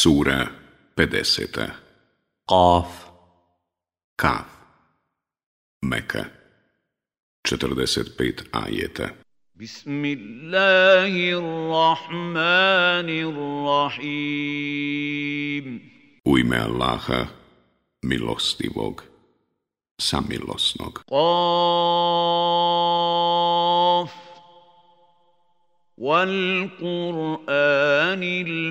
Sura 50. قاف Kaf. Meka. 45 ajeta. Bismillahirrahmanirrahim. U ime Allaha, milostivog, samilosnog. Qaf wal Qur'anil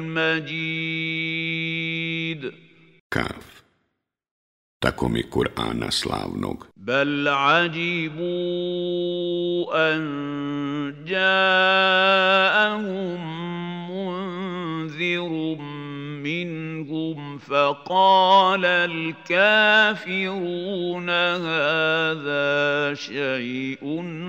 Majid. Kaf. Tako mi Kur'ana slavnog. Bal ajibu an ja'ahum munzirum minhum faqala al-kafiruna hadha shay'un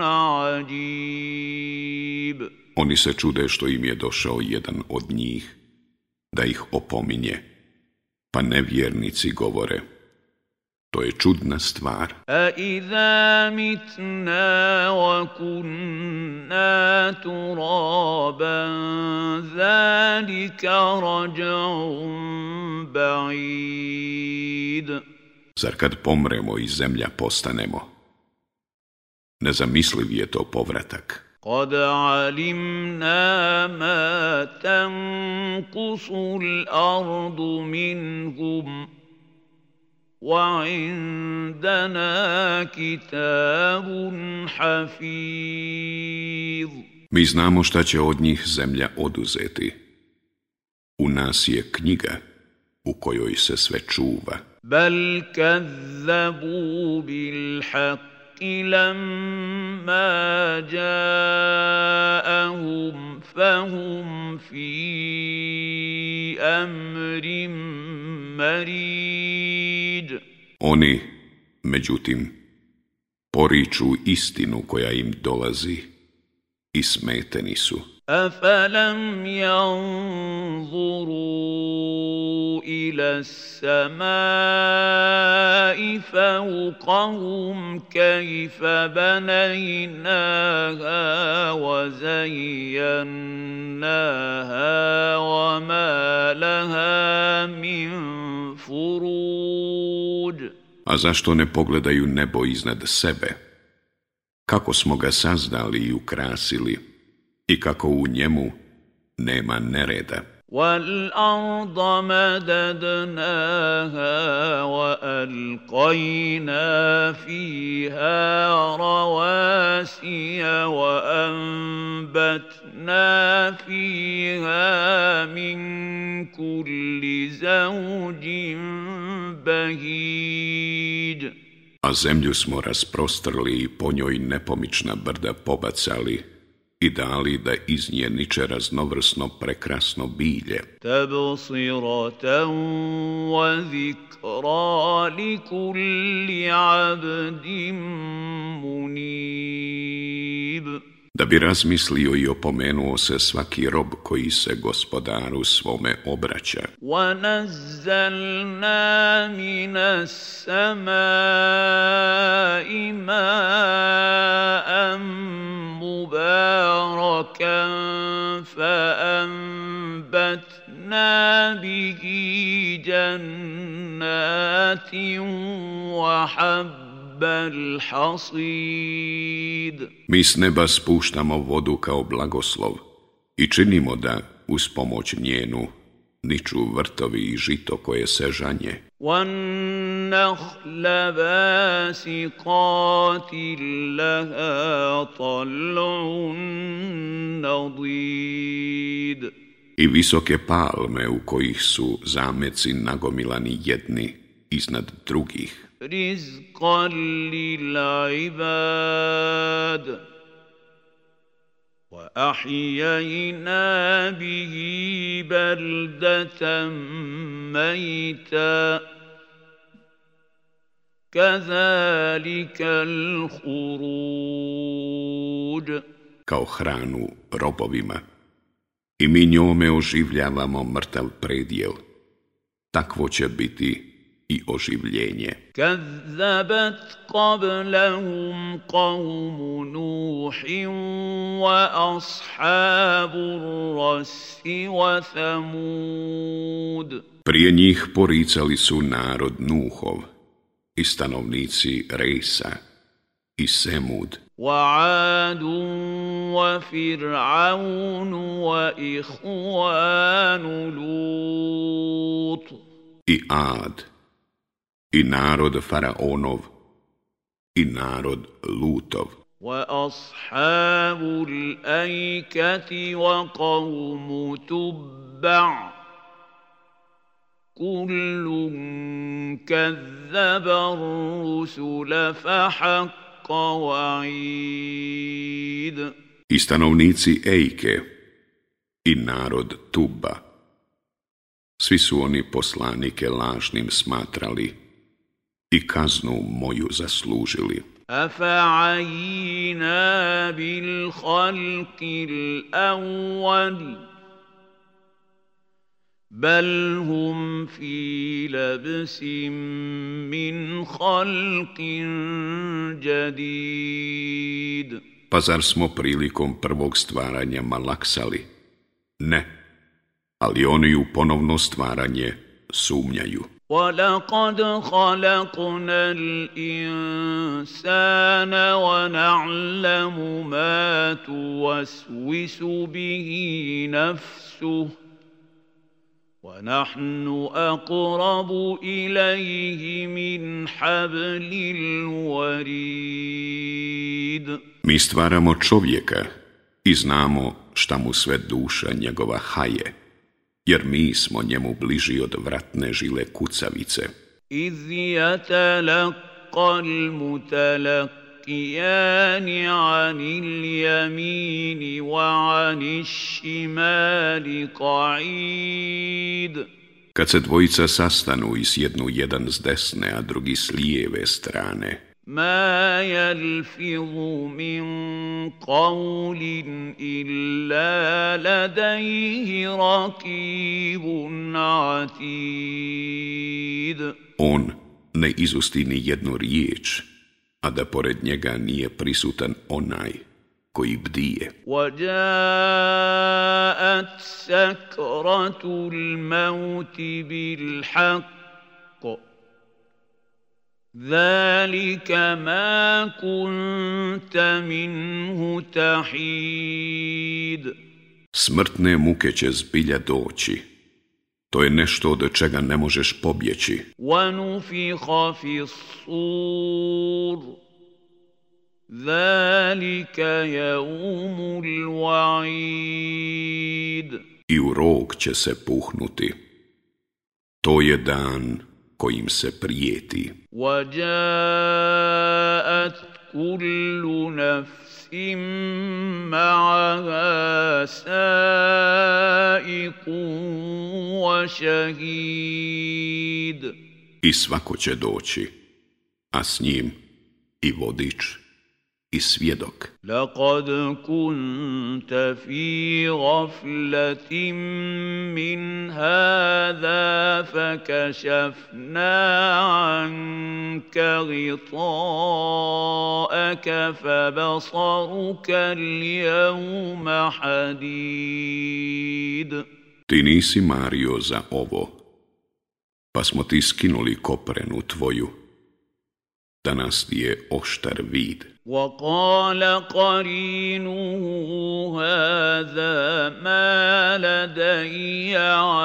ajib. Oni se čude što im je došao jedan od njih, da ih opominje, pa nevjernici govore: to je čudna stvar. A idha mitna wa kunna turaban zalika raj'un ba'id. Zar kad pomremo i zemlja postanemo? Nezamisliv je to povratak. قد علمنا ما تنقص الأرض منهم وعندنا كتاب حفيظ. Mi znamo šta će od njih zemlja oduzeti. U nas je knjiga u kojoj se sve čuva. بل كذبوا بالحق لما جاءهم فهم في أمر مريج. Oni, međutim, poriču istinu koja im dolazi i smeteni su. أفلم ينظروا إلى السماء فوقهم كيف بنيناها وزيناها وما لها من فروج. A zašto ne pogledaju nebo iznad sebe? Kako smo ga sazdali i ukrasili i kako u njemu nema nereda. وَالْأَرْضَ مَدَدْنَاهَا وَأَلْقَيْنَا فِيهَا رَوَاسِيَ وَأَنبَتْنَا فِيهَا مِنْ كُلِّ زَوْجٍ بَهِيجٍ. A zemlju smo rasprostrli i po njoj nepomična brda pobacali i dali da iz nje niče raznovrsno prekrasno bilje. Tabsiratan wa zikra li kulli abdin munib. Da bi razmislio i opomenuo se svaki rob koji se gospodaru svome obraća. وَنَزَّلْنَا مِنَ السَّمَاءِ مَاءً مُبَارَكًا فَأَنبَتْنَا بِهِ جَنَّاتٍ وَحَبَّ الْحَصِيدِ. Mi s neba spuštamo vodu kao blagoslov i činimo da, uz pomoć njenu, niču vrtovi i žito koje se žanje. وَالنَّخْلَ بَاسِقَاتٍ لَهَا طَلْعٌ نَضِيدٌ. I visoke palme u kojih su zameci nagomilani jedni iznad drugih. رِزْقًا لِلْعِبَادِ وَأَحْيَيْنَا بِهِ بَلْدَةً مَيْتًا كَذَلِكَ الْخُرُوجُ. Kao hranu robovima. I mi njome oživljavamo mrtav predjel. Takvo će biti i oživljenje. كذبت قبلهم قوم نوح وأصحاب الرس وثمود. Prije njih poricali su narod Nuhov i stanovnici Resa i Semud, وعاد وفرعون وإخوان لوط. i Ad, i narod Faraonov, i narod Lutov, وأصحاب الأيكة وقوم تبع كل كذب الرسل فحق وعيد. i stanovnici Ejke, i narod Tuba. Svi su oni poslanike lažnim smatrali i kaznu moju zaslužili. أفعينا بالخلق الأول بل هم في لبس من خلق جديد. Pa zar smo prilikom prvog stvaranja malaksali? Ne, ali oni u ponovno stvaranje sumnjaju. وَلَقَدْ خَلَقْنَا الْإِنسَانَ وَنَعْلَمُ مَا تُوَسْوِسُ بِهِ نَفْسُهُ وَنَحْنُ أَقْرَبُ إِلَيْهِ مِنْ حَبْلِ الْوَرِيدِ. Mi stvaramo čovjeka i znamo šta mu sve duša njegova haje, jer mi smo njemu bliži od vratne žile kucavice. إِذْ يَتَلَقَّى الْمُتَلَقِّيَانِ عَنِ الْيَمِينِ وَعَنِ الشِّمَالِ قَعِيدٌ. Kad se dvojica sastanu i sjednu jedan s desne, a drugi s lijeve strane, ما يلفظ من قول إلا لديه رقيب عتيد. on ne izusti ni jednu riječ, a da pored njega nije prisutan onaj koji bdije. وجاءت سكرة الموت بالحق ذلك ما كنت منه تحيد. Smrtne muke će zbilja doći. To je nešto od čega ne možeš pobjeći. ونفخ في الصور ذلك يوم الوعيد. I u rog će se puhnuti. To je dan kojim se prijeti. وجاءت كل نفس معها سائق وشهيد. I svako će doći, a s njim i vodič i svjedok. لقد كنت في غفلة من هذا فكشفنا عنك غطاءك فبصرك اليوم حديد. Ti nisi mario za ovo, pa smo ti skinuli koprenu tvoju. Danas ti je oštar vid. وقال قرينه هذا ما لدي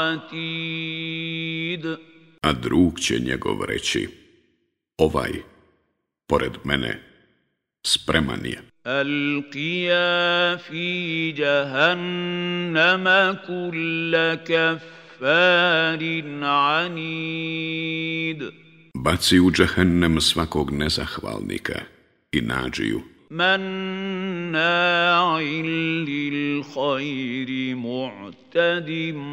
عتيد. A drug će njegov reći, ovaj, pored mene, spreman je. ألقيا في جهنم كل كفار عنيد. Baci u džehennem svakog nezahvalnika i nađiju, مناع للخير معتد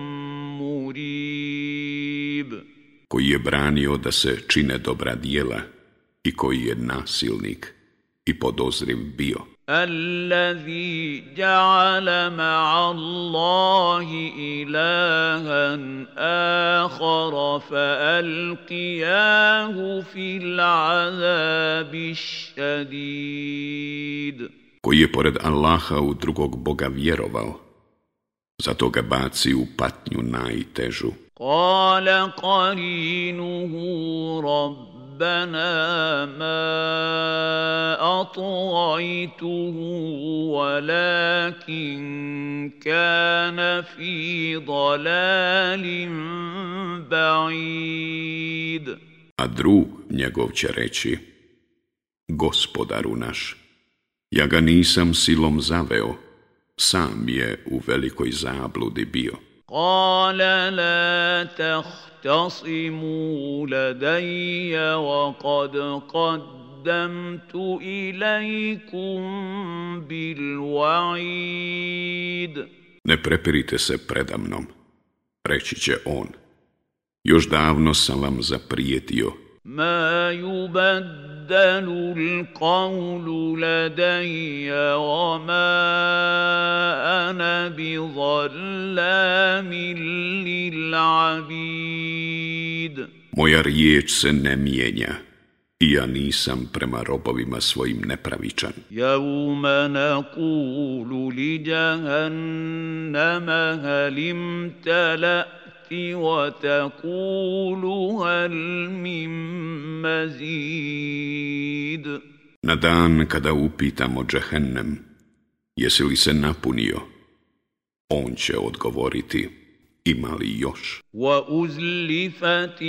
مريب. koji je branio da se čine dobra djela i koji je nasilnik i podozriv bio. الذي جعل مع الله إلها آخر فألقياه في العذاب الشديد. Koji je pored Allaha u drugog Boga vjerovao, zato ga baci u patnju najtežu. قال قرينه ربنا ما أطغيته ولكن كان في ضلال بعيد. A drug njegov će reći, Gospodaru naš, ja ga nisam silom zaveo, sam je u velikoj zabludi bio. قال لا تختصموا لدي وقد قدمت إليكم بالوعيد. Ne prepirite se predamnom, reći će on, još davno sam vam zaprijetio. ما يبدل القول لدي وما أنا بظلام للعبيد. Moja riječ se ne mijenja i ja nisam prema robovima svojim nepravičan. يوم نقول لجهنم هل امتلأت وتقول هل من مزيد. Na dan kada upitamo Džehennem, jesi li se napunio, on će odgovoriti, ima li još? وَأُزْلِفَتِ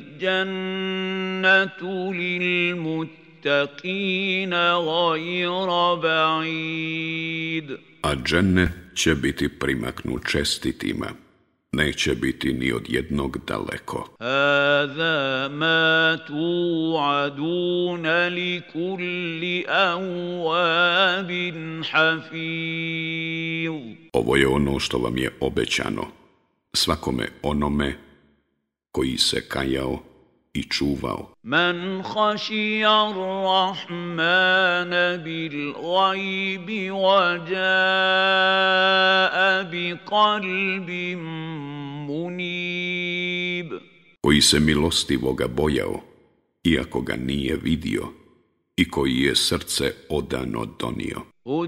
الْجَنَّةُ لِلْمُتَّقِينَ غَيْرَ بَعِيدٍ. A džennet će biti primaknut čestitima, neće biti ni od jednog daleko. هَذَا مَا تُوعَدُونَ لِكُلِّ أَوَّابٍ حَفِيظٍ. Ovo je ono što vam je obećano, svakome onome koji se kajao i čuvao. مَنْ خَشِيَ الرَّحْمَنَ بِالْغَيْبِ وَجَاءَ بِقَلْبٍ مُنِيبٍ. Koji se milostivoga bojao, iako ga nije vidio, i koji je srce odano donio.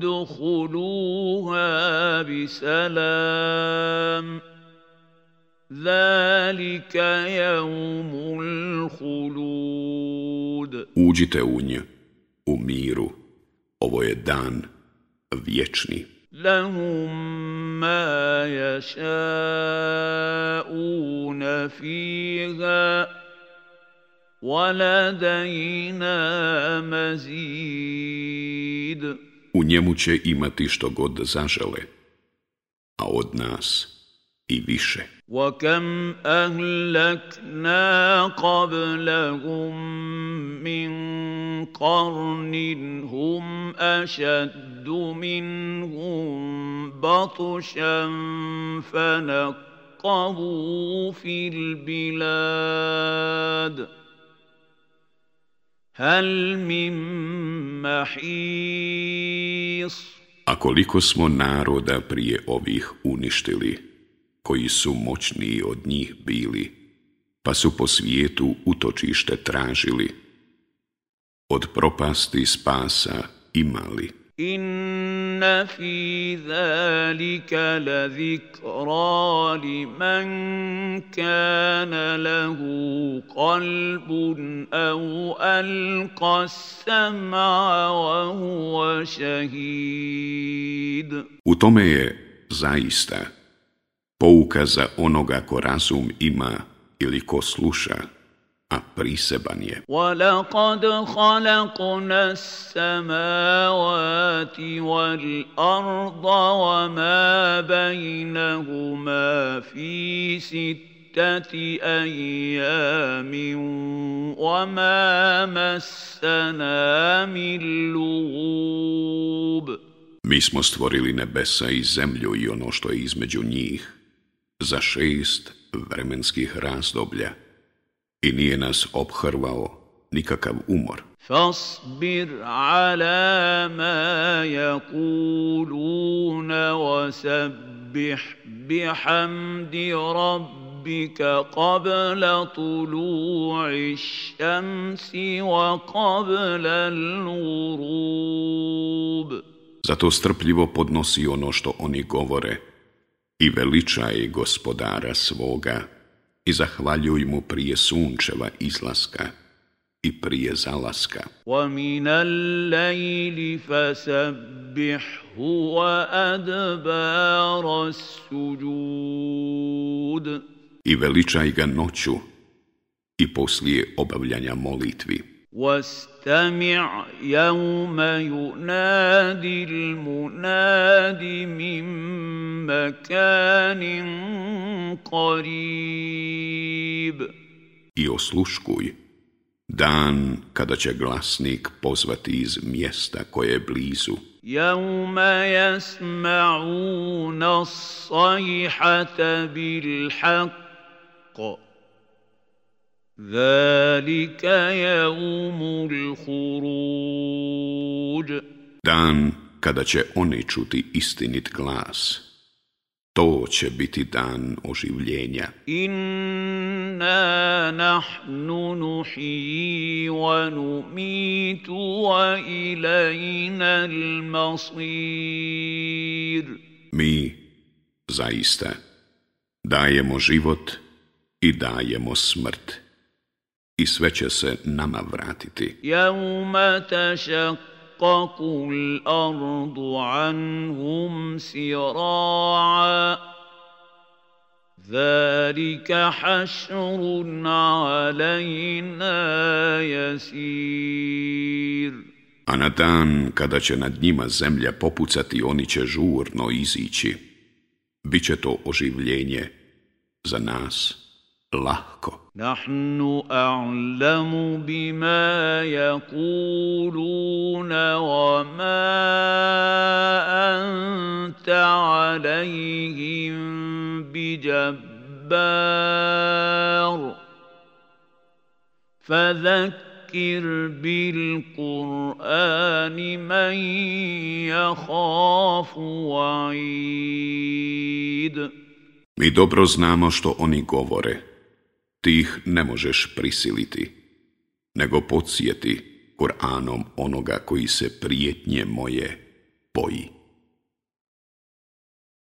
ادخلوها بسلام ذلك يوم الخلود. Uđite u nju, u miru, ovo je dan vječni. لهم ما يشاءون فيها وَلَدَيْنَا مَزِيدٌ. U njemu će imati što god zažele, a od nas i više. وَكَمْ أَهْلَكْنَا قَبْلَهُمْ مِنْ قَرْنٍ هُمْ أَشَدُّ مِنْهُمْ بَطْشًا فَنَقَّبُوا فِي الْبِلَادِ هَلْ مِنْ مَحِيصٍ. A koliko smo naroda prije ovih uništili, koji su moćniji od njih bili, pa su po svijetu utočište tražili, od propasti spasa imali. Inna fi zalika lazikra liman kana lahu qalbun aw alqa as-sam'a wa huwa shahid. U tome je zaista pouka za onoga ko razum ima ili ko sluša, a priseban je. وَلَقَدْ خَلَقْنَا السَّمَاوَاتِ وَالْأَرْضَ وَمَا بَيْنَهُمَا فِي 6 أَيَّامٍ وَمَا مَسَّنَا مِن لُغُوبٍ. Mi smo stvorili nebesa i zemlju i ono što je između njih za 6 vremenskih razdoblja i nije nas ophrvao nikakav umor. فاصبر على ما يقولون وسبح بحمد ربك قبل طلوع الشمس وقبل الغروب. Zato strpljivo podnosi ono što oni govore i veličaj gospodara svoga i zahvaljuj mu prije sunčeva izlaska i prije zalaska. وَمِنَ اللَّيْلِ فَسَبِّحْهُ وَأَدْبَارَ السُّجُودِ. I veličaj ga noću i poslije obavljanja molitvi. وَاسْتَمِعْ يَوْمَ يُنَادِ الْمُنَادِ مِنْ مَكَانٍ قَرِيبٍ. I osluškuj dan kada će glasnik pozvati iz mjesta koje je blizu. يَوْمَ يَسْمَعُونَ الصَّيْحَةَ بِالْحَقِّ ذَلِكَ يَوْمُ الْخُرُوجِ. Dan kada će oni čuti istinit glas, to će biti dan oživljenja. Inna nahnu nuhyi wa numitu wa ilayna al-masir. Mi, zaista, dajemo život i dajemo smrt. I sve će se nama vratiti. Yawma tashaqqaqu al-ardu anhum sira'a. Zalika hašrun alayna yasir. A na dan kada će nad njima zemlja popucati, oni će žurno izići. Biće to oživljenje za nas lahko. Nahnu a'lamu bima yaquluna wa ma anta alayhim bijabbar. Fadhakkir bil Qur'ani man yakhafu wa'id. Mi dobro znamo što oni govore. Ti ih ne možeš prisiliti, nego podsjeti Kur'anom onoga koji se prijetnje moje boji.